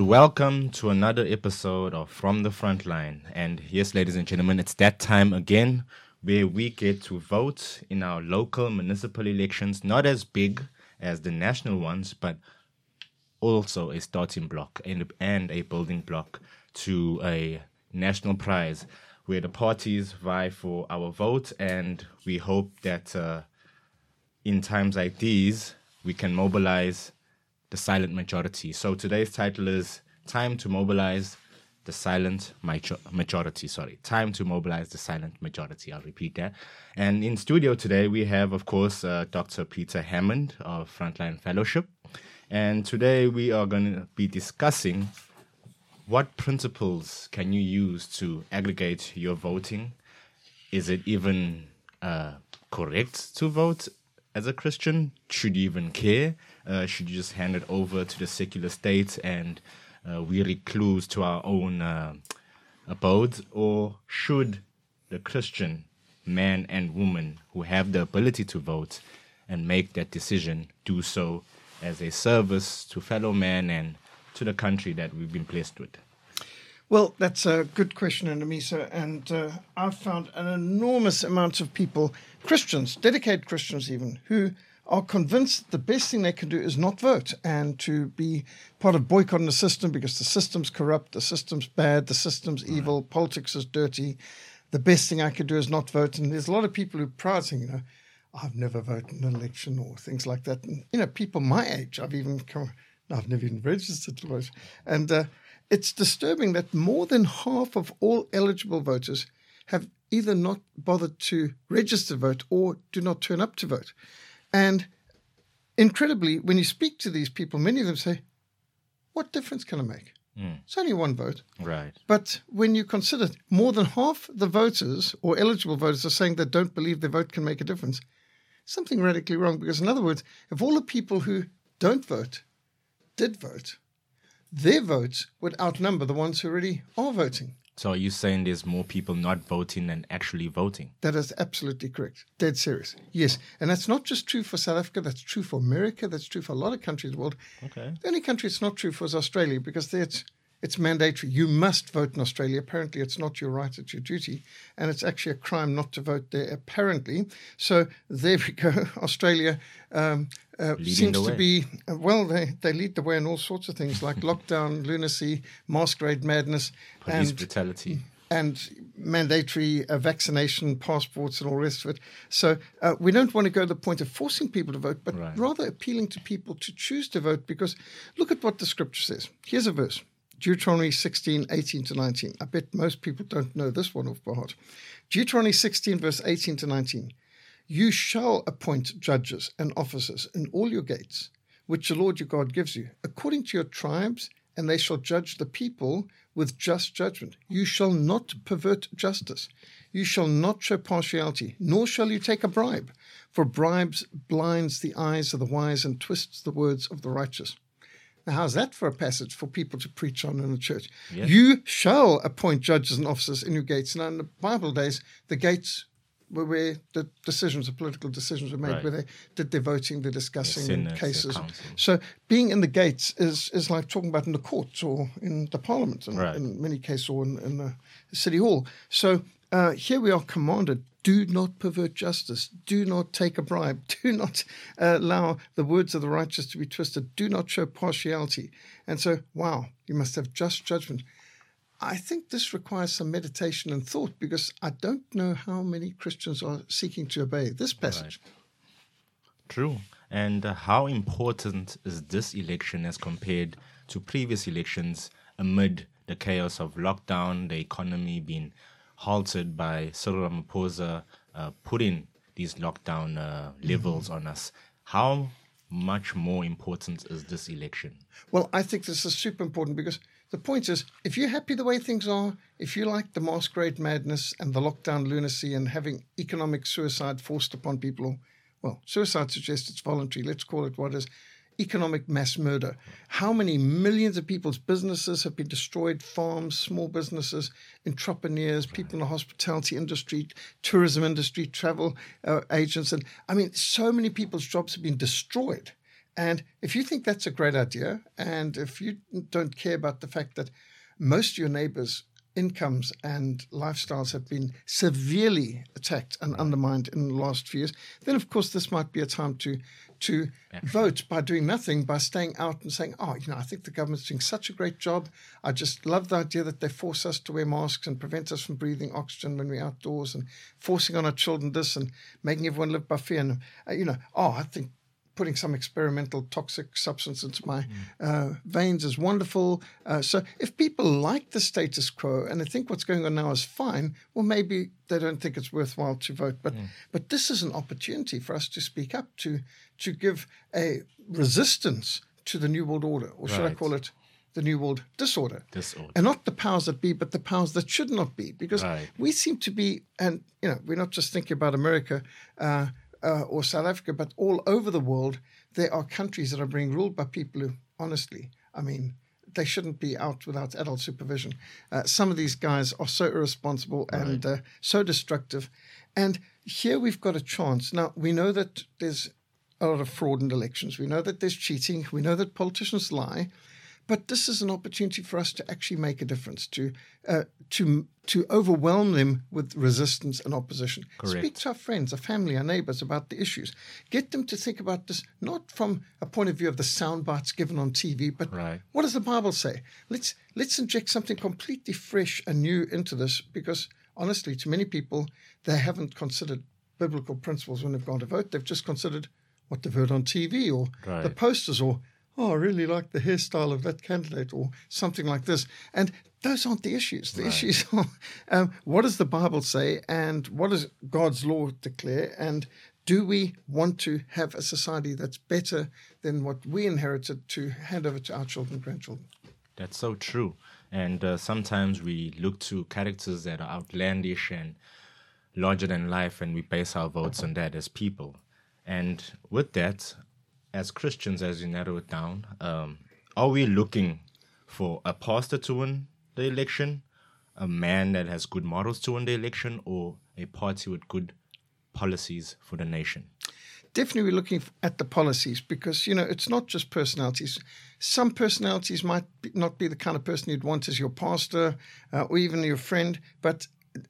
welcome to another episode of From the Frontline. And yes, ladies and gentlemen, it's that time again where we get to vote in our local municipal elections, not as big as the national ones, but also a starting block and a building block to a national prize where the parties vie for our vote. And we hope that in times like these, we can mobilize the silent majority. So today's title is Time to Mobilize the Silent Majority. Time to Mobilize the Silent Majority. I'll repeat that. And in studio today, we have, of course, Dr. Peter Hammond of Frontline Fellowship. And today we are going to be discussing what principles can you use to aggregate your voting. Is it even correct to vote as a Christian? Should you even care? Should you just hand it over to the secular state and we recluse to our own abodes? Or should the Christian man and woman who have the ability to vote and make that decision do so as a service to fellow man and to the country that we've been blessed with? Well, that's a good question, Anamisa, and I've found an enormous amount of people, Christians, dedicated Christians even, who are convinced the best thing they can do is not vote and to be part of boycotting the system because the system's corrupt, the system's bad, the system's evil, politics is dirty. The best thing I could do is not vote. And there's a lot of people who are proud saying, I've never voted in an election or things like that. And, people my age, I've never even registered to vote. And it's disturbing that more than half of all eligible voters have either not bothered to register to vote or do not turn up to vote. And incredibly, when you speak to these people, many of them say, what difference can I make? It's only one vote. Right. But when you consider more than half the voters or eligible voters are saying they don't believe their vote can make a difference, something radically wrong. Because in other words, if all the people who don't vote did vote, their votes would outnumber the ones who already are voting. So are you saying there's more people not voting than actually voting? That is absolutely correct. Dead serious. Yes. And that's not just true for South Africa. That's true for America. That's true for a lot of countries in the world. Okay. The only country it's not true for is Australia because there it's mandatory. You must vote in Australia. Apparently, it's not your right, it's your duty. And it's actually a crime not to vote there, apparently. So there we go. Australia seems to be, they lead the way in all sorts of things like lockdown, lunacy, masquerade madness. Police brutality. And mandatory vaccination passports and all the rest of it. So we don't want to go to the point of forcing people to vote, but rather appealing to people to choose to vote because look at what the scripture says. Here's a verse. Deuteronomy 16, 18 to 19. I bet most people don't know this one off by heart. Deuteronomy 16, verse 18 to 19. You shall appoint judges and officers in all your gates, which the Lord your God gives you, according to your tribes, and they shall judge the people with just judgment. You shall not pervert justice. You shall not show partiality, nor shall you take a bribe, for bribes blinds the eyes of the wise and twists the words of the righteous. Now, how's that for a passage for people to preach on in the church? Yes. You shall appoint judges and officers in your gates. Now, in the Bible days, the gates were where the political decisions were made, where they did their voting, the discussing cases. So being in the gates is like talking about in the courts or in the parliament, in many cases, or in the city hall. So here we are commanded, do not pervert justice, do not take a bribe, do not allow the words of the righteous to be twisted, do not show partiality. And so, you must have just judgment. I think this requires some meditation and thought because I don't know how many Christians are seeking to obey this passage. Right. True. And how important is this election as compared to previous elections amid the chaos of lockdown, the economy being halted by Cyril Ramaphosa putting these lockdown levels on us? How much more important is this election? Well, I think this is super important because the point is, if you're happy the way things are, if you like the masquerade madness and the lockdown lunacy and having economic suicide forced upon people, suicide suggests it's voluntary. Let's call it what is economic mass murder. How many millions of people's businesses have been destroyed, farms, small businesses, entrepreneurs, people in the hospitality industry, tourism industry, travel agents. And I mean, so many people's jobs have been destroyed. And if you think that's a great idea, and if you don't care about the fact that most of your neighbors' incomes and lifestyles have been severely attacked and undermined in the last few years, then of course this might be a time to vote by doing nothing, by staying out and saying, I think the government's doing such a great job. I just love the idea that they force us to wear masks and prevent us from breathing oxygen when we're outdoors, and forcing on our children this and making everyone live by fear. And, I think putting some experimental toxic substance into my veins is wonderful. So if people like the status quo and they think what's going on now is fine, well, maybe they don't think it's worthwhile to vote. But this is an opportunity for us to speak up, to give a resistance to the New World Order, or should I call it the New World Disorder. And not the powers that be, but the powers that should not be. Because we seem to be, and we're not just thinking about America, or South Africa, but all over the world, there are countries that are being ruled by people who, honestly, they shouldn't be out without adult supervision. Some of these guys are so irresponsible and so destructive. And here we've got a chance. Now, we know that there's a lot of fraud in elections. We know that there's cheating. We know that politicians lie. But this is an opportunity for us to actually make a difference, to overwhelm them with resistance and opposition. Correct. Speak to our friends, our family, our neighbors about the issues. Get them to think about this not from a point of view of the sound bites given on TV, but what does the Bible say? Let's inject something completely fresh and new into this, because honestly, to many people, they haven't considered biblical principles when they've gone to vote. They've just considered what they've heard on TV or the posters, or I really like the hairstyle of that candidate, or something like this. And those aren't the issues. The issues are what does the Bible say, and what does God's law declare, and do we want to have a society that's better than what we inherited to hand over to our children and grandchildren? That's so true. And sometimes we look to characters that are outlandish and larger than life, and we base our votes on that as people. And with that, as Christians, as you narrow it down, are we looking for a pastor to win the election, a man that has good morals to win the election, or a party with good policies for the nation? Definitely we're looking at the policies, because, it's not just personalities. Some personalities might not be the kind of person you'd want as your pastor or even your friend, but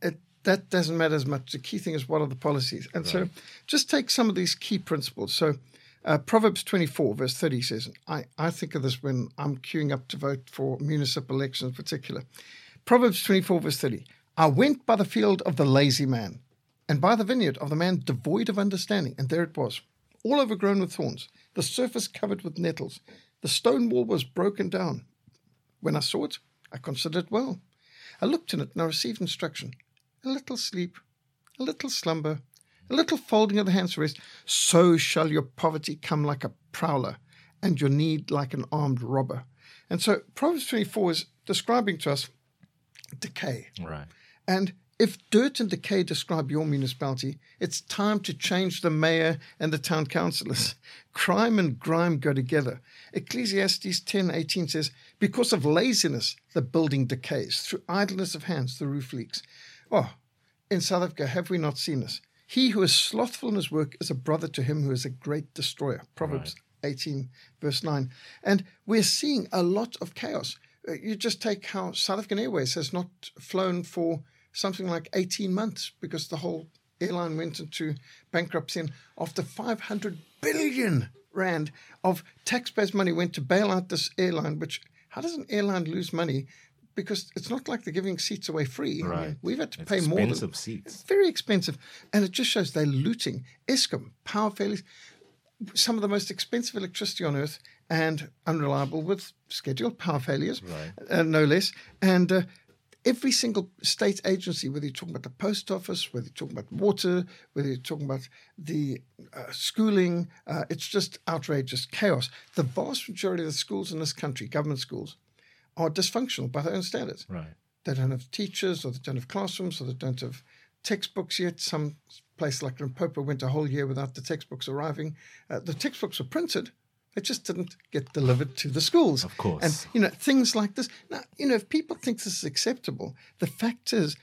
that doesn't matter as much. The key thing is, what are the policies? And so just take some of these key principles. So Proverbs 24, verse 30 says, I think of this when I'm queuing up to vote for municipal elections in particular. Proverbs 24, verse 30, I went by the field of the lazy man, and by the vineyard of the man devoid of understanding. And there it was, all overgrown with thorns, the surface covered with nettles. The stone wall was broken down. When I saw it, I considered it well. I looked in it and I received instruction. A little sleep, a little slumber, a little folding of the hands to rest, so shall your poverty come like a prowler, and your need like an armed robber. And so Proverbs 24 is describing to us decay. Right. And if dirt and decay describe your municipality, it's time to change the mayor and the town councillors. Crime and grime go together. Ecclesiastes 10:18 says, because of laziness, the building decays. Through idleness of hands, the roof leaks. Oh, in South Africa, have we not seen this? He who is slothful in his work is a brother to him who is a great destroyer. Proverbs 18, verse 9. And we're seeing a lot of chaos. You just take how South African Airways has not flown for something like 18 months because the whole airline went into bankruptcy. And after 500 billion rand of taxpayers' money went to bail out this airline, which, how does an airline lose money? Because it's not like they're giving seats away free. Right. I mean, we've had to pay more. Expensive seats. Very expensive. And it just shows they're looting. Eskom, power failures, some of the most expensive electricity on earth, and unreliable with scheduled power failures, no less. And every single state agency, whether you're talking about the post office, whether you're talking about water, whether you're talking about the schooling, it's just outrageous chaos. The vast majority of the schools in this country, government schools, are dysfunctional by their own standards. Right. They don't have teachers, or they don't have classrooms, or they don't have textbooks yet. Some place like Limpopo went a whole year without the textbooks arriving. The textbooks were printed. They just didn't get delivered to the schools. Of course. And, things like this. Now, if people think this is acceptable, the fact is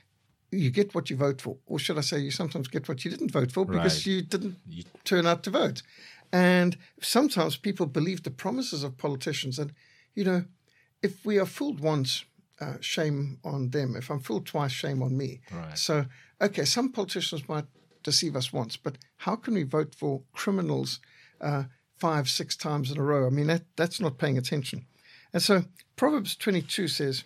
you get what you vote for. Or should I say you sometimes get what you didn't vote for because you didn't turn out to vote. And sometimes people believe the promises of politicians. And, if we are fooled once, shame on them. If I'm fooled twice, shame on me. Right. So, okay, some politicians might deceive us once, but how can we vote for criminals 5-6 times in a row? I mean, that's not paying attention. And so Proverbs 22 says,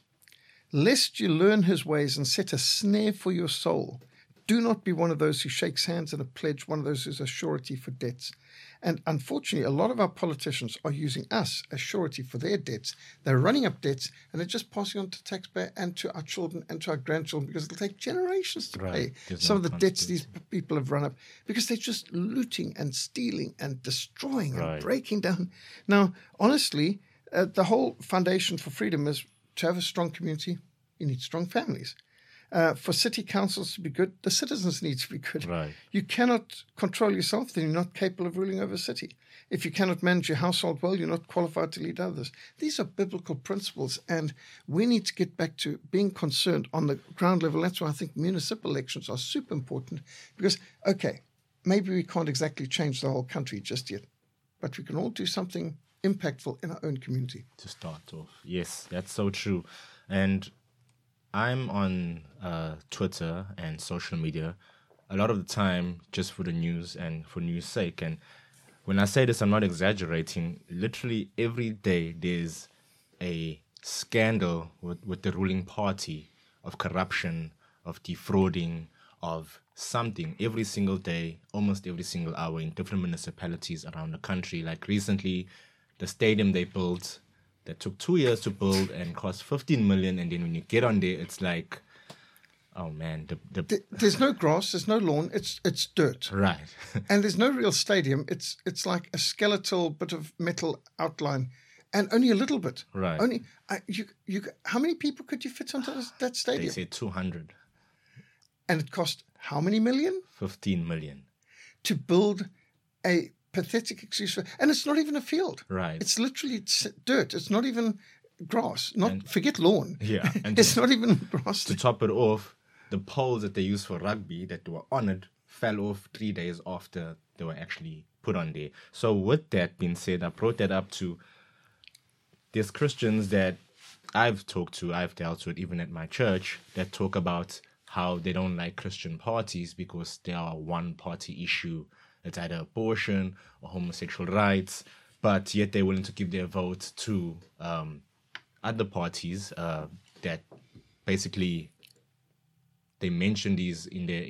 lest you learn his ways and set a snare for your soul. Do not be one of those who shakes hands in a pledge, one of those who's a surety for debts. And unfortunately, a lot of our politicians are using us as surety for their debts. They're running up debts and they're just passing on to taxpayer and to our children and to our grandchildren because it'll take generations to pay some of the debts these people have run up because they're just looting and stealing and destroying and breaking down. Now, honestly, the whole foundation for freedom is to have a strong community. You need strong families. For city councils to be good, the citizens need to be good. Right. You cannot control yourself, then you're not capable of ruling over a city. If you cannot manage your household well, you're not qualified to lead others. These are biblical principles, and we need to get back to being concerned on the ground level. That's why I think municipal elections are super important because, okay, maybe we can't exactly change the whole country just yet, but we can all do something impactful in our own community. To start off. Yes, that's so true. And I'm on Twitter and social media a lot of the time just for the news and for news' sake. And when I say this, I'm not exaggerating. Literally every day there's a scandal with the ruling party of corruption, of defrauding, of something every single day, almost every single hour in different municipalities around the country. Like recently, the stadium they built that took 2 years to build and cost 15 million, and then when you get on there, it's like, oh man, there's no grass, there's no lawn, it's dirt, right? And there's no real stadium. It's like a skeletal bit of metal outline, and only a little bit, right? Only you. How many people could you fit onto that stadium? They say 200, and it cost how many million? 15 million to build a pathetic excuse for, and it's not even a field. Right. It's literally dirt. It's not even grass. Forget lawn. Yeah. And it's not even grass. To top it off, the poles that they use for rugby that were on it fell off 3 days after they were actually put on there. So with that being said, I brought that up to there's Christians that I've dealt with even at my church that talk about how they don't like Christian parties because they are a one-party issue. It's either abortion or homosexual rights, but yet they're willing to give their vote to other parties that basically they mention these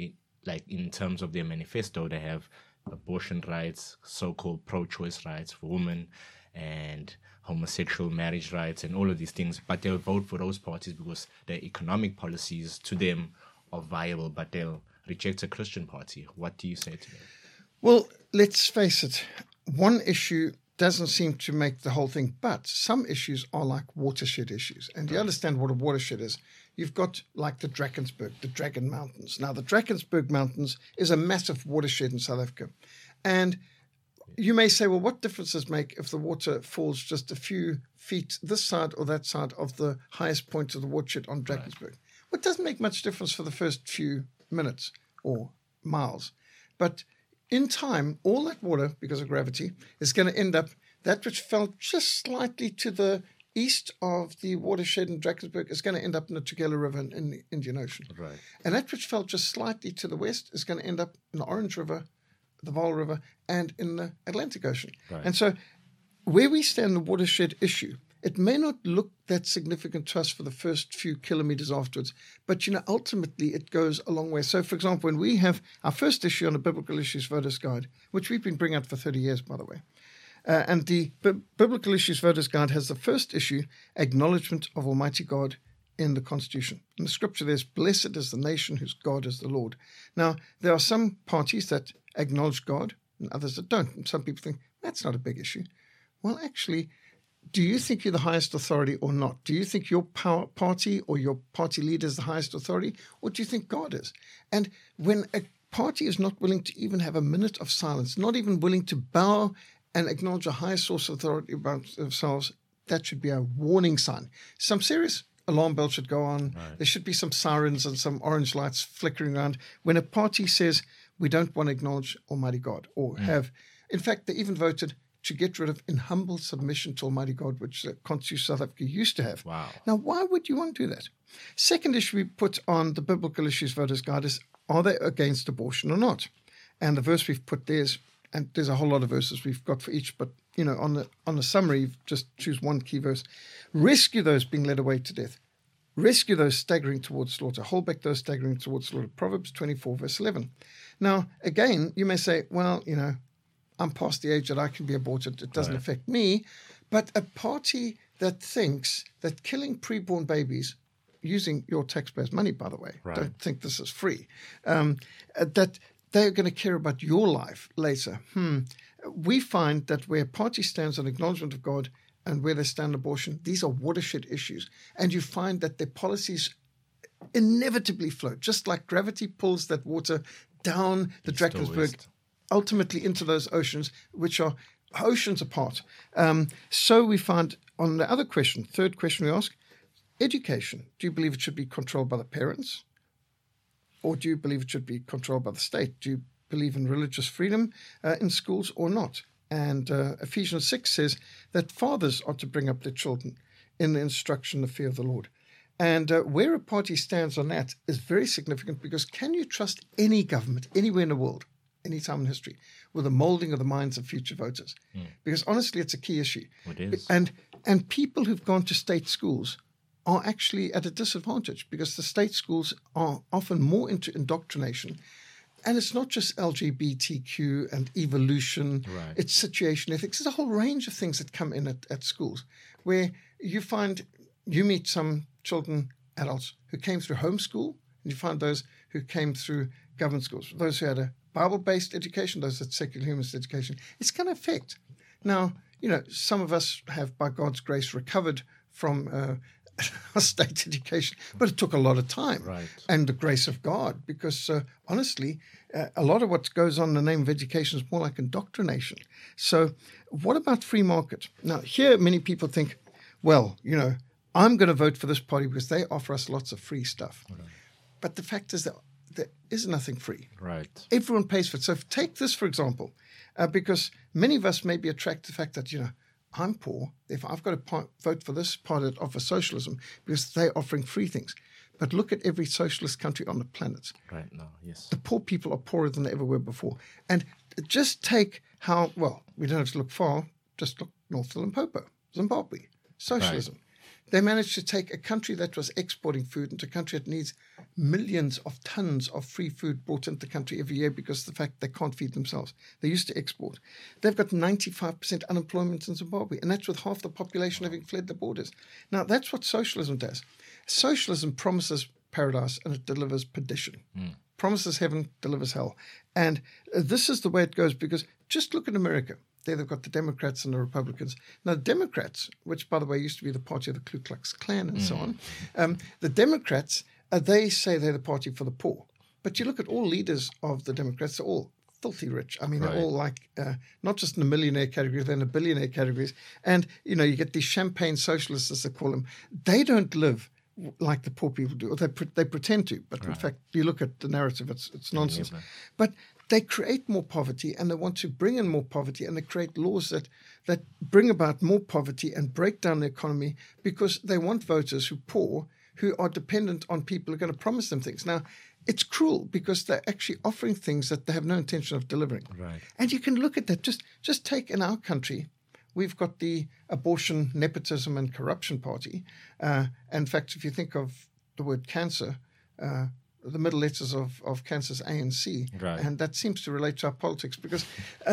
in terms of their manifesto. They have abortion rights, so-called pro-choice rights for women, and homosexual marriage rights, and all of these things. But they'll vote for those parties because their economic policies to them are viable, but they'll reject a Christian party. What do you say to them? Well, let's face it, one issue doesn't seem to make the whole thing, but some issues are like watershed issues. And you understand what a watershed is. You've got like the Drakensberg, the Dragon Mountains. Now, the Drakensberg Mountains is a massive watershed in South Africa. And you may say, well, what difference does it make if the water falls just a few feet this side or that side of the highest point of the watershed on Drakensberg? Right. Well, it doesn't make much difference for the first few minutes or miles. But in time, all that water, because of gravity, is going to end up, that which fell just slightly to the east of the watershed in Drakensberg is going to end up in the Tugela River in the Indian Ocean. Right. And that which fell just slightly to the west is going to end up in the Orange River, the Vaal River, and in the Atlantic Ocean. Right. And so where we stand in the watershed issue, it may not look that significant to us for the first few kilometers afterwards, but, ultimately it goes a long way. So, for example, when we have our first issue on the Biblical Issues Voters Guide, which we've been bringing out for 30 years, by the way, and the Biblical Issues Voters Guide has the first issue, Acknowledgement of Almighty God in the Constitution. In the scripture, there's, blessed is the nation whose God is the Lord. Now, there are some parties that acknowledge God and others that don't. And some people think, that's not a big issue. Well, actually, do you think you're the highest authority or not? Do you think your party or your party leader is the highest authority, or do you think God is? And when a party is not willing to even have a minute of silence, not even willing to bow and acknowledge a higher source of authority about themselves, that should be a warning sign. Some serious, alarm bell should go on. Right. There should be some sirens and some orange lights flickering around when a party says we don't want to acknowledge Almighty God or have. In fact, they even voted to get rid of in humble submission to Almighty God, which the Constitution of South Africa used to have. Wow. Now, why would you want to do that? Second issue we put on the Biblical Issues Voters Guide is, are they against abortion or not? And the verse we've put there is, and there's a whole lot of verses we've got for each, but, on the summary, just choose one key verse. Rescue those being led away to death. Rescue those staggering towards slaughter. Hold back those staggering towards slaughter. Proverbs 24, verse 11. Now, again, you may say, well, I'm past the age that I can be aborted. It doesn't affect me. But a party that thinks that killing preborn babies, using your taxpayers' money, by the way, don't think this is free, that they're going to care about your life later. We find that where a party stands on acknowledgement of God and where they stand on abortion, these are watershed issues. And you find that their policies inevitably flow, just like gravity pulls that water down the Drakensberg, ultimately into those oceans, which are oceans apart. So we find on the other question, third question we ask, education. Do you believe it should be controlled by the parents? Or do you believe it should be controlled by the state? Do you believe in religious freedom in schools or not? And Ephesians 6 says that fathers are to bring up their children in the instruction, the fear of the Lord. And where a party stands on that is very significant, because can you trust any government anywhere in the world, any time in history, with the molding of the minds of future voters? Because honestly, it's a key issue. It is. And people who've gone to state schools are actually at a disadvantage, because the state schools are often more into indoctrination. And it's not just LGBTQ and evolution, it's situation ethics. There's a whole range of things that come in at schools, where you find you meet some children, adults, who came through homeschool, and you find those who came through government schools, those who had a Bible-based education, those that secular humanist education. It's going to affect. Now, some of us have, by God's grace, recovered from our state education, but it took a lot of time and the grace of God, because honestly, a lot of what goes on in the name of education is more like indoctrination. So what about free market? Now, here many people think, well, I'm going to vote for this party because they offer us lots of free stuff. But the fact is that there is nothing free. Everyone pays for it. So take this, for example, because many of us may be attracted to the fact that, I'm poor, if I've got to vote for this party that offers socialism because they're offering free things. But look at every socialist country on the planet. Right now, yes. The poor people are poorer than they ever were before. And just take how, well, we don't have to look far, just look north of Limpopo, Zimbabwe, socialism. They managed to take a country that was exporting food into a country that needs millions of tons of free food brought into the country every year because of the fact they can't feed themselves. They used to export. They've got 95% unemployment in Zimbabwe, and that's with half the population having fled the borders. Now, that's what socialism does. Socialism promises paradise and it delivers perdition. Promises heaven, delivers hell. And this is the way it goes, because just look at America. There they've got the Democrats and the Republicans. Now, the Democrats, which, by the way, used to be the party of the Ku Klux Klan and so on, the Democrats, they say they're the party for the poor. But you look at all leaders of the Democrats, they're all filthy rich. I mean, they're all like, not just in the millionaire category, they're in the billionaire categories. And, you get these champagne socialists, as they call them. They don't live like the poor people do, or they pretend to. But in fact, you look at the narrative, it's nonsense. But they create more poverty, and they want to bring in more poverty, and they create laws that bring about more poverty and break down the economy, because they want voters who are poor, who are dependent on people who are going to promise them things. Now, it's cruel because they're actually offering things that they have no intention of delivering. And you can look at that. Just take in our country, we've got the abortion, nepotism, and corruption party. In fact, if you think of the word cancer, the middle letters of cancer is A and C, and that seems to relate to our politics, because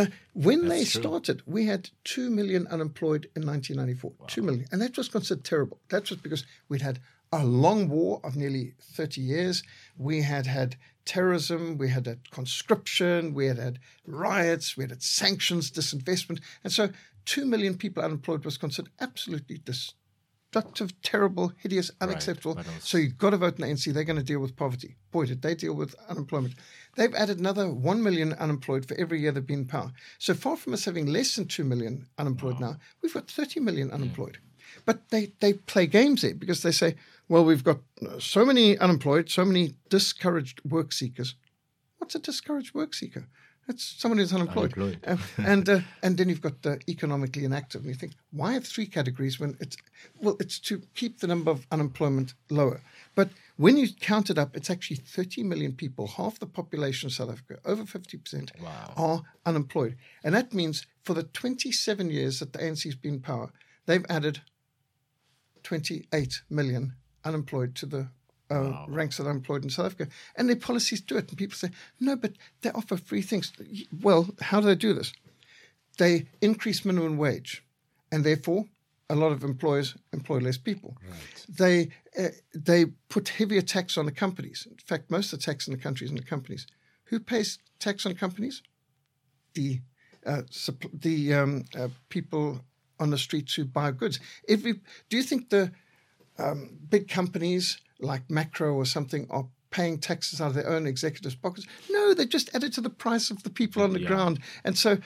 when they started, we had 2 million unemployed in 1994, 2 million, and that was considered terrible. That was because we'd had a long war of nearly 30 years. We had terrorism, we had conscription, we had riots, we had sanctions, disinvestment, and so 2 million people unemployed was considered absolutely destructive, terrible, hideous, unacceptable. So you've got to vote in the ANC. They're going to deal with poverty. Boy, did they deal with unemployment. They've added another 1 million unemployed for every year they've been in power. So far from us having less than 2 million unemployed now, we've got 30 million unemployed. But they play games there, because they say, Well, we've got so many unemployed, so many discouraged work seekers. What's a discouraged work seeker? That's someone who's unemployed. And then you've got the economically inactive. And you think, why have three categories when it's to keep the number of unemployment lower. But when you count it up, it's actually 30 million people, half the population of South Africa, over 50% are unemployed. And that means for the 27 years that the ANC has been in power, they've added 28 million unemployed to the ranks of unemployed in South Africa. And their policies do it. And people say, no, but they offer free things. Well, how do they do this? They increase minimum wage, and therefore a lot of employers employ less people. Right. They put heavier tax on the companies. In fact, most of the tax in the country is in the companies. Who pays tax on companies? The people on the streets who buy goods. Do you think the big companies like Macro or something are paying taxes out of their own executives' pockets? No, they just add it to the price of the people on the ground. And so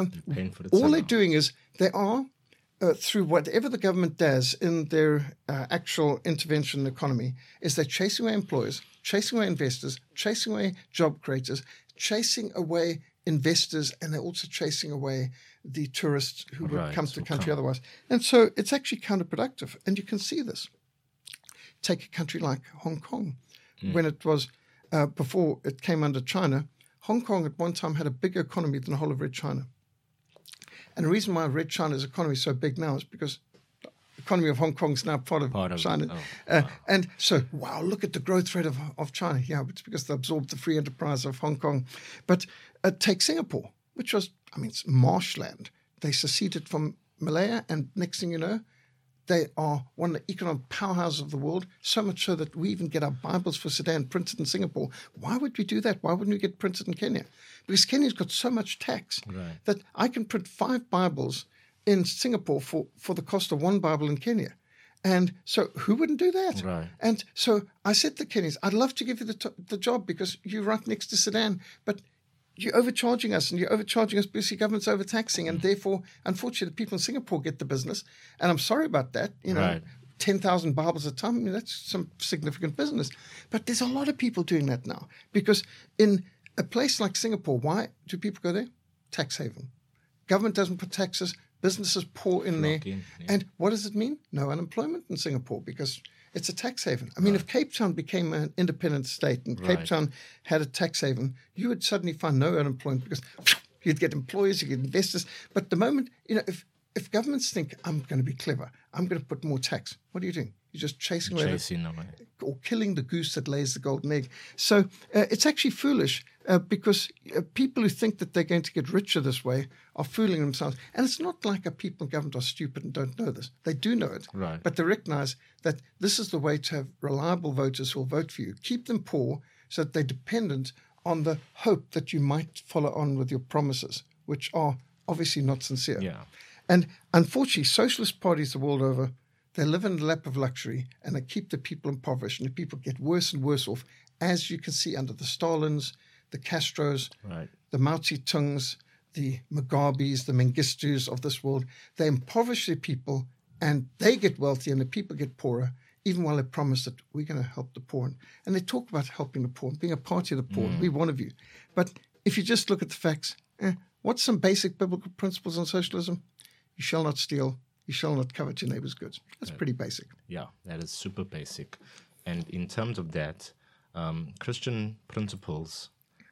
all they're doing is they are, through whatever the government does in their actual intervention in the economy, is they're chasing away employers, chasing away investors, chasing away job creators, chasing away investors, and they're also chasing away the tourists who would come to the country otherwise. And so it's actually counterproductive. And you can see this. Take a country like Hong Kong. When it was, before it came under China, Hong Kong at one time had a bigger economy than the whole of Red China. And the reason why Red China's economy is so big now is because the economy of Hong Kong is now part of China. And so, look at the growth rate of China. Yeah, it's because they absorbed the free enterprise of Hong Kong. But take Singapore, which was, it's marshland. They seceded from Malaya, and next thing you know, they are one of the economic powerhouses of the world, so much so that we even get our Bibles for Sudan printed in Singapore. Why would we do that? Why wouldn't we get printed in Kenya? Because Kenya's got so much tax that I can print 5 Bibles in Singapore for the cost of 1 Bible in Kenya. And so who wouldn't do that? Right. And so I said to Kenyans, I'd love to give you the job because you're right next to Sudan, but you're overcharging us, and you're overcharging us because your government's overtaxing, and therefore, unfortunately, the people in Singapore get the business. And I'm sorry about that. 10,000 Bibles a time, that's some significant business. But there's a lot of people doing that now, because in a place like Singapore, why do people go there? Tax haven. Government doesn't put taxes. Businesses pour in there. And what does it mean? No unemployment in Singapore, because it's a tax haven. If Cape Town became an independent state and Cape Town had a tax haven, you would suddenly find no unemployment because you'd get employers, you'd get investors. But the moment, if governments think, I'm going to be clever, I'm going to put more tax, what are you doing? You're just chasing away or killing the goose that lays the golden egg. So it's actually foolish because people who think that they're going to get richer this way are fooling themselves. And it's not like people in government are stupid and don't know this. They do know it. Right. But they recognize that this is the way to have reliable voters who will vote for you. Keep them poor so that they're dependent on the hope that you might follow on with your promises, which are obviously not sincere. Yeah. And unfortunately, socialist parties the world over, they live in the lap of luxury, and they keep the people impoverished, and the people get worse and worse off, as you can see under the Stalins, the Castros, the Mao Zedongs, the Mugabes, the Mengistus of this world. They impoverish their people, and they get wealthy, and the people get poorer, even while they promise that we're going to help the poor. And they talk about helping the poor, being a party of the poor, we're one of you. But if you just look at the facts, what's some basic biblical principles on socialism? You shall not steal. You shall not covet your neighbor's goods. That's pretty basic. Yeah, that is super basic. And in terms of that, Christian principles,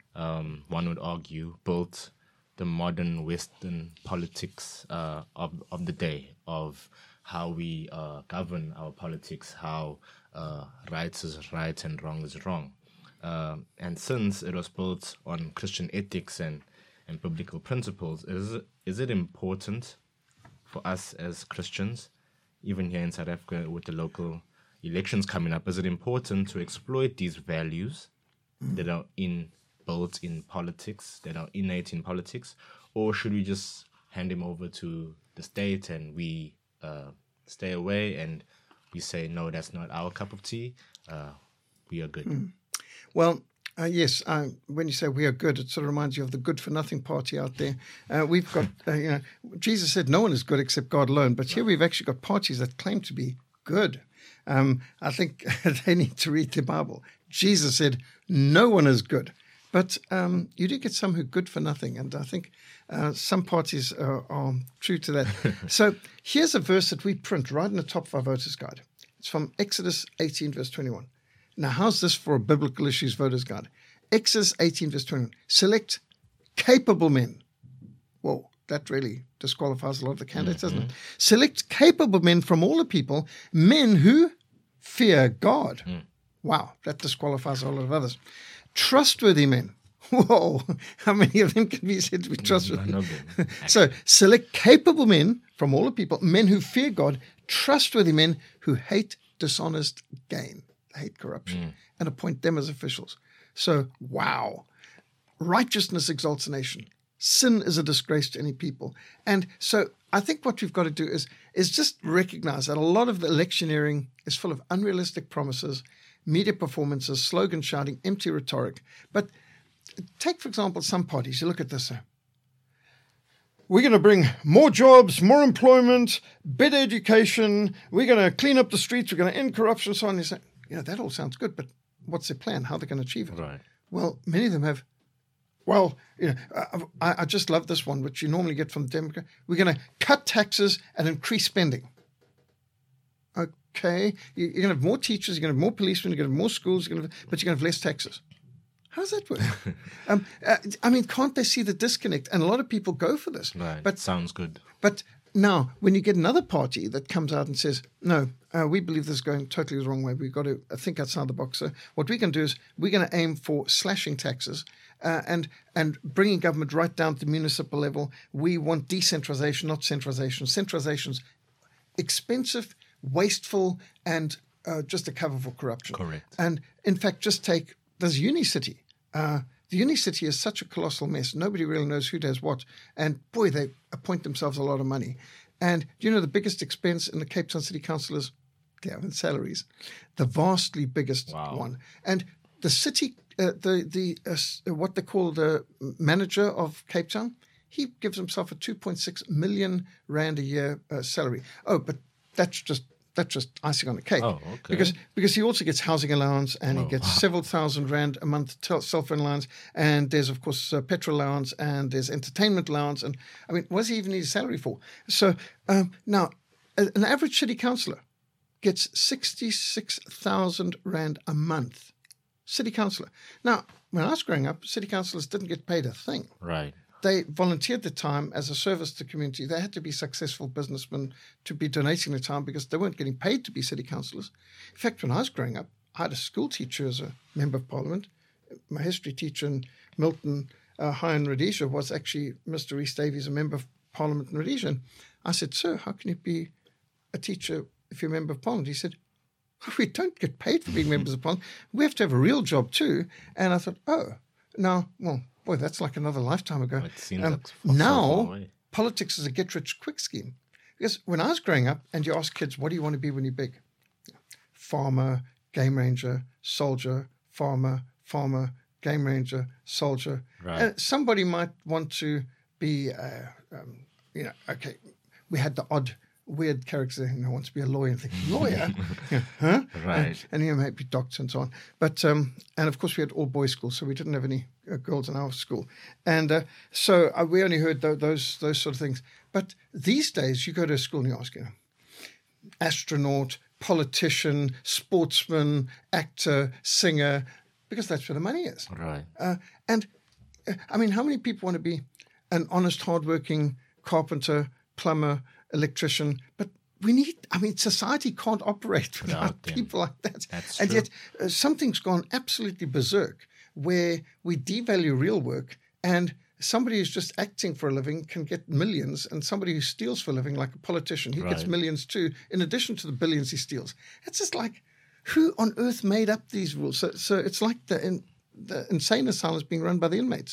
one would argue, built the modern Western politics of the day, of how we govern our politics, how right is right and wrong is wrong. And since it was built on Christian ethics and biblical principles, is it important for us as Christians, even here in South Africa with the local elections coming up, is it important to exploit these values that are built in politics, that are innate in politics, or should we just hand them over to the state and we stay away and we say, no, that's not our cup of tea, we are good? Well, yes, when you say we are good, it sort of reminds you of the good-for-nothing party out there. We've got, Jesus said no one is good except God alone, but here we've actually got parties that claim to be good. I think they need to read the Bible. Jesus said, no one is good. But you do get some who are good for nothing. And I think some parties are true to that. So here's a verse that we print right in the top of our voters guide. It's from Exodus 18, verse 21. Now, how's this for a biblical issues voters guide? Exodus 18, verse 21. Select capable men. Whoa, that really disqualifies a lot of the candidates, doesn't it? Select capable men from all the people, men who fear God. Wow, that disqualifies a lot of others. Trustworthy men. Whoa, how many of them can be said to be trustworthy? So select capable men from all the people, men who fear God, trustworthy men who hate dishonest gain, hate corruption, and appoint them as officials. So, wow. Righteousness exalts a nation. Sin is a disgrace to any people. And so I think what we've got to do is just recognize that a lot of the electioneering is full of unrealistic promises, media performances, slogan shouting, empty rhetoric. But take, for example, some parties. You look at this. We're going to bring more jobs, more employment, better education. We're going to clean up the streets. We're going to end corruption, so on. You say, that all sounds good, but what's their plan? How are they going to achieve it? Right. Well, many of them have, I just love this one, which you normally get from the Democrat. We're going to cut taxes and increase spending. Okay, you're going to have more teachers, you're going to have more policemen, you're going to have more schools, but you're going to have less taxes. How does that work? Can't they see the disconnect? And a lot of people go for this. Right, but sounds good. But now, when you get another party that comes out and says, no, we believe this is going totally the wrong way. We've got to think outside the box. So what we can do is we're going to aim for slashing taxes and bringing government right down to the municipal level. We want decentralization, not centralization. Centralization's expensive, wasteful, and just a cover for corruption. Correct. And in fact, just take this Unicity. The Unicity is such a colossal mess. Nobody really knows who does what. And boy, they appoint themselves a lot of money. And do you know the biggest expense in the Cape Town City Council is their salaries? The vastly biggest one. And the city, what they call the manager of Cape Town, he gives himself a 2.6 million rand a year salary. Oh, but that's just icing on the cake. Oh, okay. Because he also gets housing allowance and he gets several thousand rand a month cell phone allowance, and there's of course petrol allowance, and there's entertainment allowance, and what does he even need a salary for? So now an average city councillor gets 66,000 rand a month. City councillor. Now, when I was growing up, city councillors didn't get paid a thing. Right. They volunteered their time as a service to the community. They had to be successful businessmen to be donating their time because they weren't getting paid to be city councillors. In fact, when I was growing up, I had a school teacher as a member of parliament. My history teacher in Milton High in Rhodesia was actually Mr. Rhys Davies, a member of parliament in Rhodesia. And I said, sir, how can you be a teacher if you're a member of parliament? He said, we don't get paid for being members of parliament. We have to have a real job too. And I thought, boy, that's like another lifetime ago. It seems like now, politics is a get-rich-quick scheme. Because when I was growing up, and you ask kids, what do you want to be when you're big? Farmer, game ranger, soldier, farmer, game ranger, soldier. Right. Somebody might want to be, we had the odd weird character who wants to be a lawyer and think, lawyer? Huh? Right. And might be doctor and so on. But, and of course we had all boys school, so we didn't have any girls in our school. And so we only heard those sort of things. But these days you go to a school and you ask, astronaut, politician, sportsman, actor, singer, because that's where the money is. Right. How many people want to be an honest, hardworking carpenter, plumber, electrician? But we need, society can't operate without people like that. That's and true. Yet something's gone absolutely berserk where we devalue real work, and somebody who's just acting for a living can get millions, and somebody who steals for a living, like a politician, he gets millions too, in addition to the billions he steals. It's just like, who on earth made up these rules? So it's like the insane asylums being run by the inmates.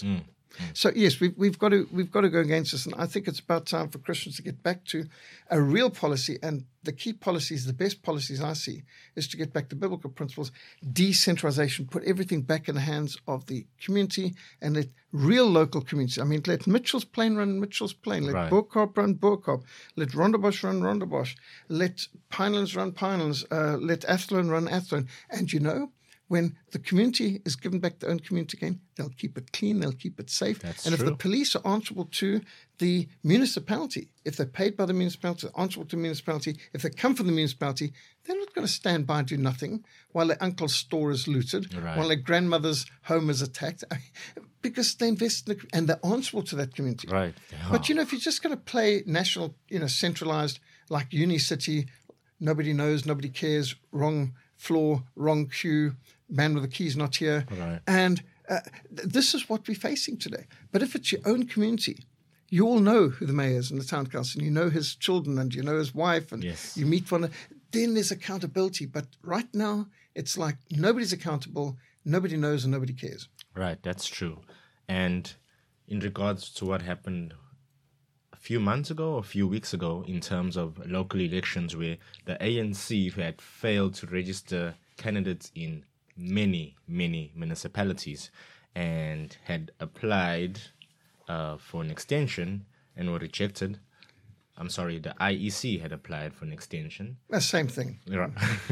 So yes, we've got to go against this, and I think it's about time for Christians to get back to a real policy. And the key policies, the best policies I see, is to get back to biblical principles, decentralization, put everything back in the hands of the community, and let real local communities. I mean, let Mitchell's Plain run Mitchell's Plain, let Bo-Kaap run Bo-Kaap, let Rondebosch run Rondebosch, let Pinelands run Pinelands, let Athlone run Athlone, and when the community is given back their own community again, they'll keep it clean, they'll keep it safe. That's and true. If the police are answerable to the municipality, if they're paid by the municipality, they're answerable to the municipality, if they come from the municipality, they're not going to stand by and do nothing while their uncle's store is looted, while their grandmother's home is attacked, because they invest in and they're answerable to that community. Right. Yeah. But, if you're just going to play national, centralized, like Unicity, nobody knows, nobody cares, wrong floor, wrong queue, man with the keys not here. Right. And this is what we're facing today. But if it's your own community, you all know who the mayor is and the town council, and you know his children and you know his wife, and you meet one, then there's accountability. But right now, it's like nobody's accountable, nobody knows, and nobody cares. Right, that's true. And in regards to what happened a few months ago, or a few weeks ago, in terms of local elections, where the ANC had failed to register candidates in many municipalities and had applied for an extension and were rejected. I'm sorry, the IEC had applied for an extension. Same thing. Right.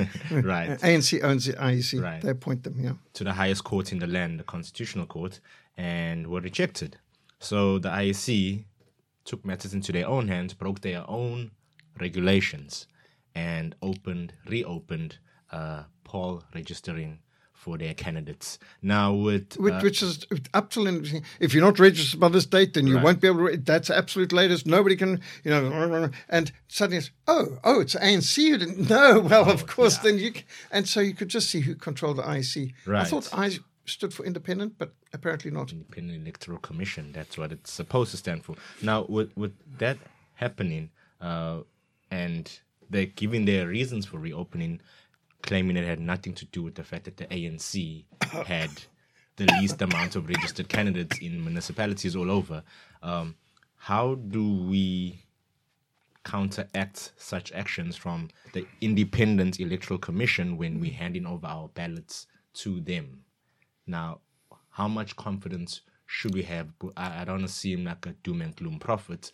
ANC owns the IEC. Right. They appoint them, to the highest court in the land, the Constitutional Court, and were rejected. So the IEC took matters into their own hands, broke their own regulations, and reopened poll registering for their candidates. Now, which is up till if you're not registered by this date, then you won't be able to. That's absolute latest. Nobody can, And suddenly it's it's ANC who didn't know. Well, of course, then you. And so you could just see who controlled the IEC. Right. I thought I stood for independent, but apparently not. Independent Electoral Commission. That's what it's supposed to stand for. Now, with that happening, and they're giving their reasons for reopening, claiming it had nothing to do with the fact that the ANC had the least amount of registered candidates in municipalities all over. How do we counteract such actions from the Independent Electoral Commission when we're handing over our ballots to them? Now, how much confidence should we have? I don't want to seem like a doom and gloom prophet.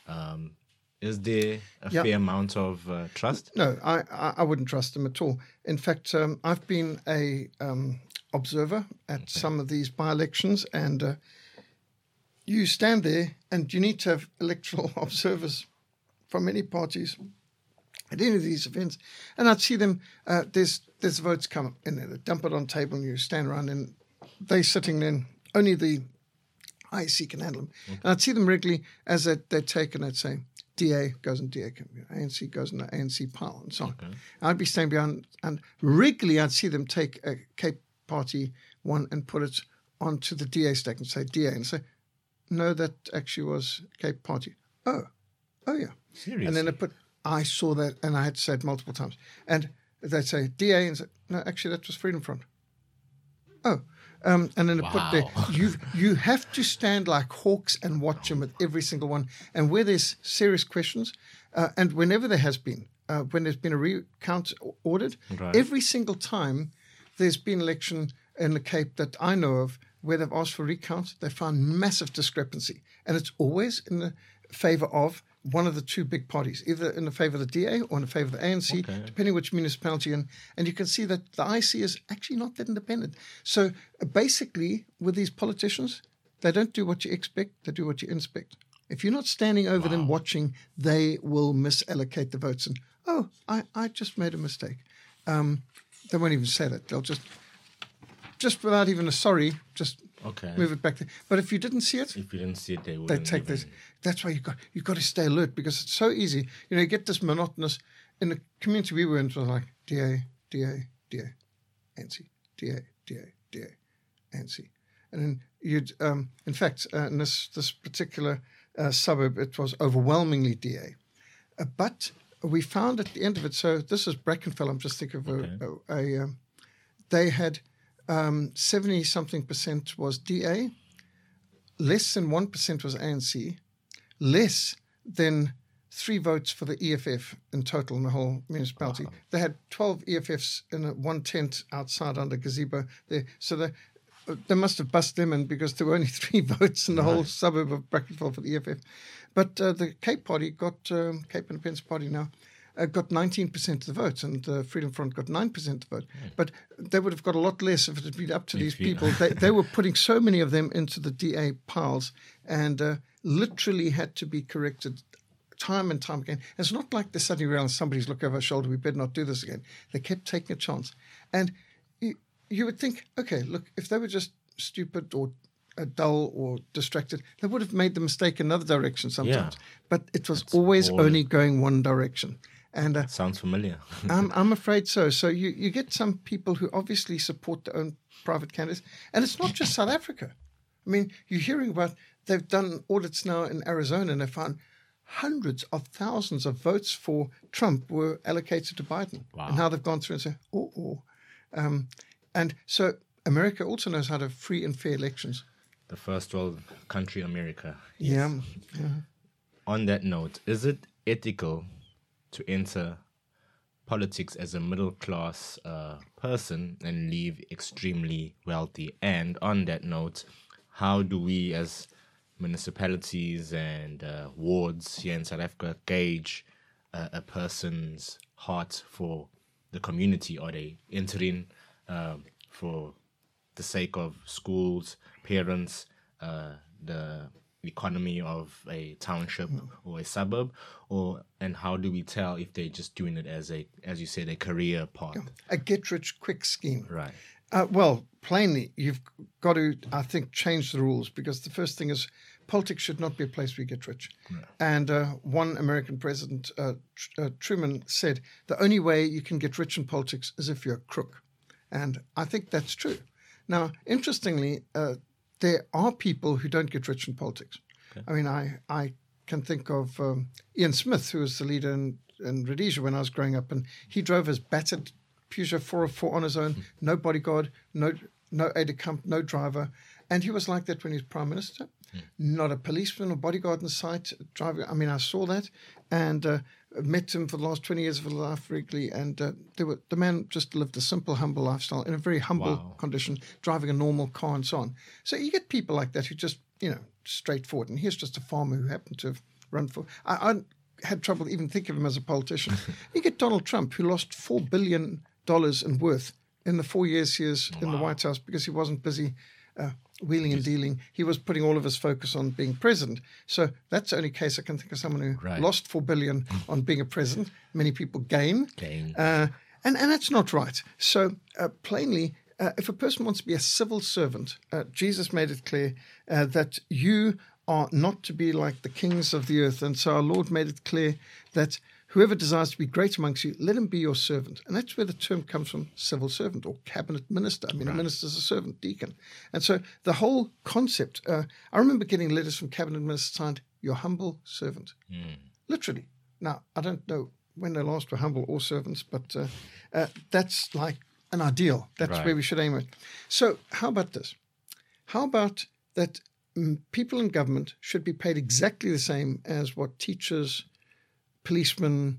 Is there a fair amount of trust? No, I wouldn't trust them at all. In fact, I've been a observer at some of these by-elections, and you stand there and you need to have electoral observers from many parties at any of these events. And I'd see them, there's votes come in there, they dump it on the table, and you stand around and they're sitting there, and only the IEC can handle them. Okay. And I'd see them regularly as they're taken, I'd say, DA goes in DA, ANC goes in the ANC pile, and so on. Okay. I'd be standing behind, and regularly I'd see them take a Cape Party one and put it onto the DA stack and say DA, and say, no, that actually was Cape Party. Oh yeah. Seriously? And then I saw that, and I had to say it multiple times. And they'd say DA, and say, no, actually that was Freedom Front. Oh. And then put there, you have to stand like hawks and watch them with every single one. And where there's serious questions, and whenever there has been, when there's been a recount ordered, every single time there's been election in the Cape that I know of where they've asked for recount, they found massive discrepancy. And it's always in the favor of one of the two big parties, either in the favor of the DA or in the favor of the ANC, depending which municipality. And you can see that the IEC is actually not that independent. So basically, with these politicians, they don't do what you expect, they do what you inspect. If you're not standing over them watching, they will misallocate the votes. And, I just made a mistake. They won't even say that. They'll just without even a sorry, just move it back there. But if you didn't see it, they would. They take this. That's why you got to stay alert, because it's so easy. You get this monotonous. In the community we were in, it was like DA, ANC, DA, ANC, and then you'd. In fact, in this particular suburb, it was overwhelmingly DA, but we found at the end of it. So this is Brackenfell. I'm just thinking of they had 70-something% was DA. less than 1% was ANC, less than 3 votes for the EFF in total in the whole municipality. Wow. They had 12 EFFs in one tent outside under gazebo there. So they must have bust them in because there were only 3 votes in the whole suburb of Brackenfell for the EFF. But the Cape Party Cape Independence Party now, got 19% of the votes, and the Freedom Front got 9% of the vote. But they would have got a lot less if it had been up to these people. They were putting so many of them into the DA piles and literally had to be corrected time and time again. It's not like they suddenly realized somebody's looking over our shoulder, we better not do this again. They kept taking a chance. And you would think, okay, look, if they were just stupid or dull or distracted, they would have made the mistake in another direction sometimes. Yeah. But it was always only going one direction. And sounds familiar. I'm afraid so. So you get some people who obviously support their own private candidates. And it's not just South Africa. I mean, you're hearing about, they've done audits now in Arizona and they found hundreds of thousands of votes for Trump were allocated to Biden. Wow. And how they've gone through and said, and so America also knows how to have free and fair elections. The first world country in America. Yes. Yeah. On that note, is it ethical to enter politics as a middle-class person and leave extremely wealthy? And on that note, how do we as municipalities and wards here in South Africa gauge a person's heart for the community? Are they entering for the sake of schools, parents, the economy of a township or a suburb, and how do we tell if they're just doing it as you said, a career path? A get-rich-quick scheme. Right. Well, plainly, you've got to, I think, change the rules, because the first thing is politics should not be a place where you get rich. Right. And one American president, Truman, said the only way you can get rich in politics is if you're a crook. And I think that's true. Now, interestingly, there are people who don't get rich in politics. Okay. I mean, I can think of Ian Smith, who was the leader in Rhodesia when I was growing up, and he drove his battered Peugeot 404 on his own, no bodyguard, no aide de camp, no driver. And he was like that when he was prime minister. Not a policeman or bodyguard in sight. Driving. I mean, I saw that and met him for the last 20 years of his life regularly. And the man just lived a simple, humble lifestyle in a very humble condition, driving a normal car and so on. So you get people like that who just, straightforward. And here's just a farmer who happened to have run for... I had trouble even thinking of him as a politician. You get Donald Trump, who lost $4 billion in worth in the 4 years he was in the White House because he wasn't busy wheeling and dealing. He was putting all of his focus on being president. So that's the only case I can think of someone who lost $4 billion on being a president. Many people gain. And that's not right. So plainly, if a person wants to be a civil servant, Jesus made it clear that you are not to be like the kings of the earth. And so our Lord made it clear that whoever desires to be great amongst you, let him be your servant. And that's where the term comes from, civil servant or cabinet minister. I mean, a minister is a servant, deacon. And so the whole concept, I remember getting letters from cabinet ministers signed, your humble servant. Literally. Now, I don't know when they last were humble or servants, but that's like an ideal. That's where we should aim at. So how about this? How about that people in government should be paid exactly the same as what teachers, policemen,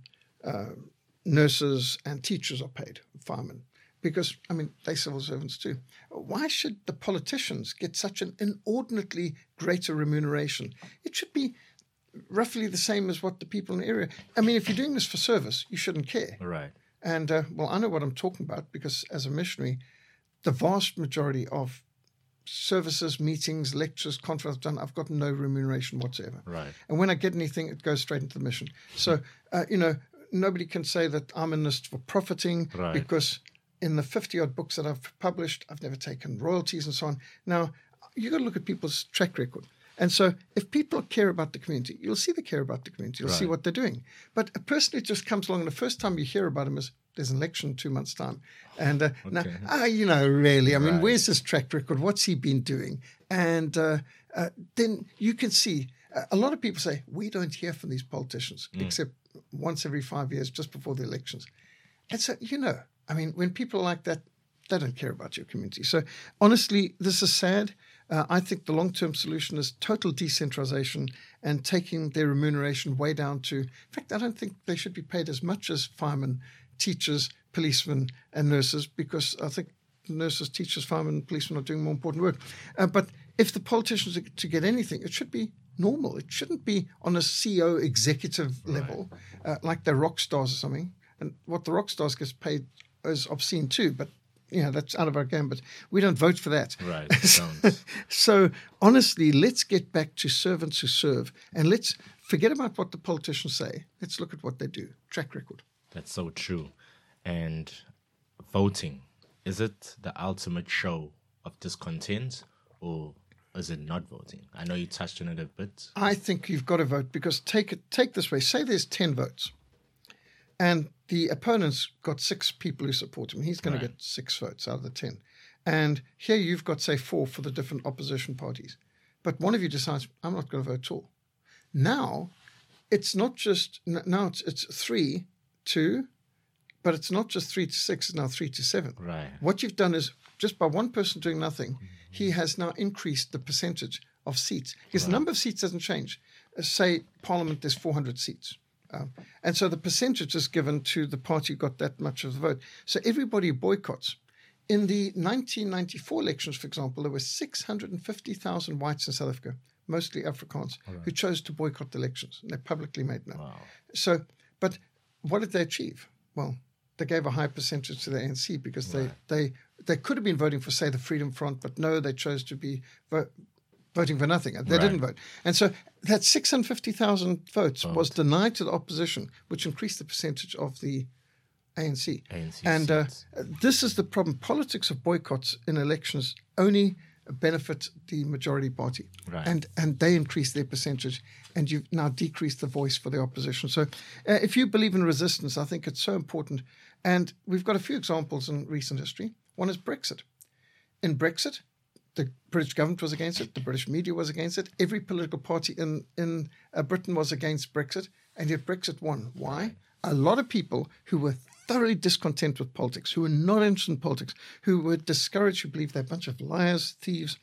nurses, and teachers are paid, firemen, because, I mean, they're civil servants too. Why should the politicians get such an inordinately greater remuneration? It should be roughly the same as what the people in the area. I mean, if you're doing this for service, you shouldn't care. Right. And, well, I know what I'm talking about because as a missionary, the vast majority of services, meetings, lectures, conferences done, I've got no remuneration whatsoever. Right. And when I get anything, it goes straight into the mission. So, nobody can say that I'm in this for profiting because in the 50-odd books that I've published, I've never taken royalties and so on. Now, you've got to look at people's track record. And so if people care about the community, you'll see they care about the community. You'll see what they're doing. But a person who just comes along and the first time you hear about him is there's an election in 2 months' time. And now, really, I mean, where's his track record? What's he been doing? And then you can see a lot of people say, we don't hear from these politicians except once every 5 years just before the elections. And so, I mean, when people are like that, they don't care about your community. So honestly, this is sad. I think the long-term solution is total decentralization and taking their remuneration way down to, in fact, I don't think they should be paid as much as firemen, teachers, policemen, and nurses, because I think nurses, teachers, firemen, and policemen are doing more important work. But if the politicians are to get anything, it should be normal. It shouldn't be on a CEO executive level, like they're rock stars or something. And what the rock stars gets paid is obscene too, but that's out of our game. But we don't vote for that. Right. So honestly, let's get back to servants who serve, and let's forget about what the politicians say. Let's look at what they do. Track record. That's so true. And voting, is it the ultimate show of discontent, or is it not voting? I know you touched on it a bit. I think you've got to vote, because take this way. Say there's 10 votes and the opponent's got 6 people who support him. He's going to get 6 votes out of the 10. And here you've got, say, 4 for the different opposition parties. But one of you decides, I'm not going to vote at all. Now, it's not just, now it's 3-2, but it's not just 3-6, it's now 3-7. Right. What you've done is, just by one person doing nothing, he has now increased the percentage of seats. Because the number of seats doesn't change. Say Parliament, there's 400 seats. And so the percentage is given to the party who got that much of the vote. So everybody boycotts. In the 1994 elections, for example, there were 650,000 whites in South Africa, mostly Afrikaans, who chose to boycott the elections. And they publicly made known. Wow. So, but what did they achieve? Well, they gave a high percentage to the ANC, because they could have been voting for, say, the Freedom Front, but no, they chose to be voting for nothing. They didn't vote. And so that 650,000 votes was denied to the opposition, which increased the percentage of the ANC. And this is the problem. Politics of boycotts in elections only benefit the majority party. And they increase their percentage, and you've now decreased the voice for the opposition. So if you believe in resistance, I think it's so important. And we've got a few examples in recent history. One is Brexit. In Brexit, the British government was against it. The British media was against it. Every political party in Britain was against Brexit, and yet Brexit won. Why? A lot of people who were thoroughly discontent with politics, who were not interested in politics, who were discouraged, who believed they're a bunch of liars, thieves,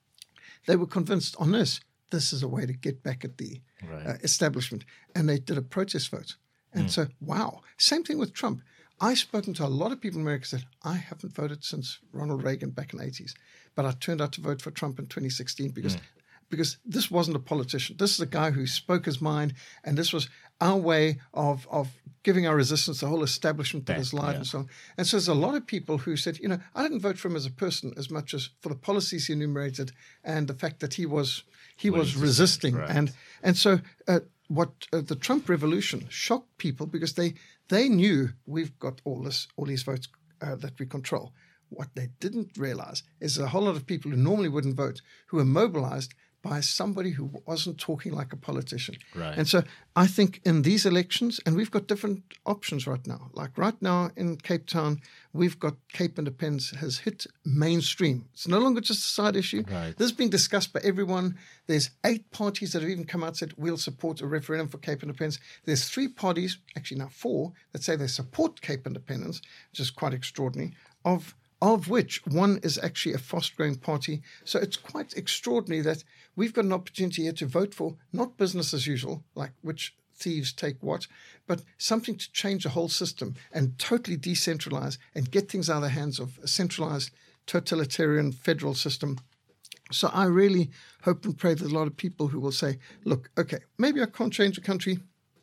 they were convinced on this is a way to get back at the establishment. And they did a protest vote. And so, wow. Same thing with Trump. I've spoken to a lot of people in America who said, I haven't voted since Ronald Reagan back in the 80s. But I turned out to vote for Trump in 2016 because this wasn't a politician. This is a guy who spoke his mind, and this was our way of giving our resistance, the whole establishment that has lied and so on. And so there's a lot of people who said, I didn't vote for him as a person as much as for the policies he enumerated and the fact that he was resisting. Right. And so what the Trump revolution shocked people, because they knew we've got all these votes that we control. What they didn't realize is a whole lot of people who normally wouldn't vote, who were mobilized by somebody who wasn't talking like a politician. Right. And so I think in these elections, and we've got different options right now. Like right now in Cape Town, we've got Cape Independence has hit mainstream. It's no longer just a side issue. Right. This has been discussed by everyone. There's 8 parties that have even come out and said, we'll support a referendum for Cape Independence. There's 3 parties, actually now 4, that say they support Cape Independence, which is quite extraordinary, of which one is actually a fast-growing party. So it's quite extraordinary that we've got an opportunity here to vote for not business as usual, like which thieves take what, but something to change the whole system and totally decentralize and get things out of the hands of a centralized totalitarian federal system. So I really hope and pray that a lot of people who will say, look, okay, maybe I can't change the country,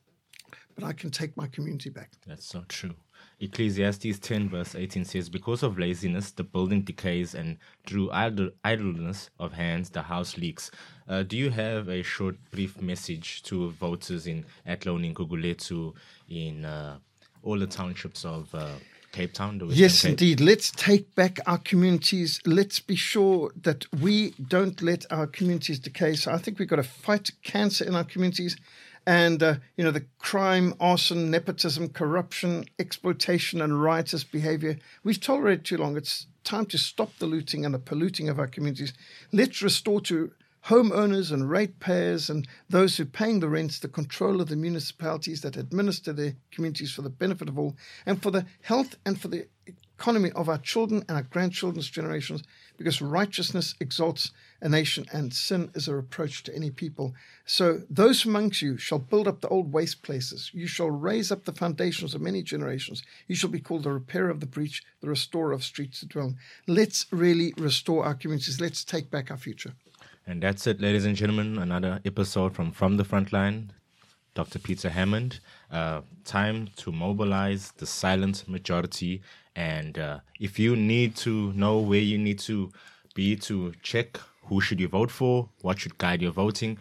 but I can take my community back. That's so true. Ecclesiastes 10 verse 18 says, because of laziness, the building decays, and through idleness of hands, the house leaks. Do you have a short, brief message to voters in Athlone, in Gugulethu, in all the townships of Cape Town? Yes, indeed. Let's take back our communities. Let's be sure that we don't let our communities decay. So I think we've got to fight cancer in our communities. And, the crime, arson, nepotism, corruption, exploitation, and riotous behavior, we've tolerated too long. It's time to stop the looting and the polluting of our communities. Let's restore to homeowners and ratepayers and those who are paying the rents the control of the municipalities that administer their communities for the benefit of all, and for the health and for the economy of our children and our grandchildren's generations, because righteousness exalts a nation and sin is a reproach to any people. So those amongst you shall build up the old waste places. You shall raise up the foundations of many generations. You shall be called the repairer of the breach, the restorer of streets to dwell in. Let's really restore our communities. Let's take back our future. And that's it, ladies and gentlemen. Another episode from the Frontline. Dr. Peter Hammond. Time to mobilize the silent majority. And if you need to know where you need to be to check who should you vote for, what should guide your voting,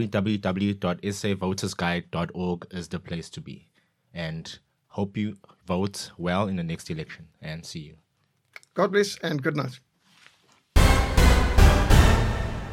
www.savotersguide.org is the place to be. And hope you vote well in the next election. And see you. God bless and good night.